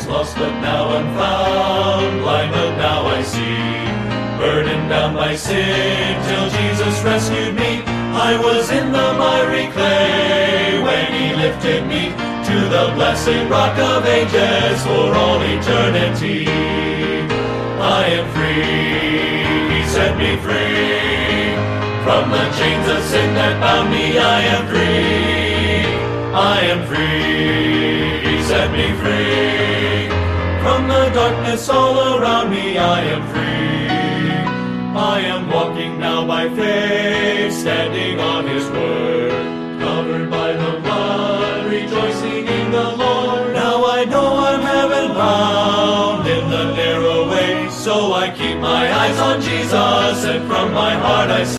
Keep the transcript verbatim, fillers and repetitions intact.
lost but now I'm found, blind but now I see, burdened down by sin till Jesus rescued me. I was in the miry clay when he lifted me to the blessed rock of ages for all eternity. I am free, he set me free, from the chains of sin that bound me. I am free, I am free, he set me free, from the darkness all around me. I am free, I am walking now by faith, standing on his word, covered by the blood, rejoicing in the Lord. Now I know I'm heaven bound in the narrow way, so I keep my eyes on Jesus, and from my heart I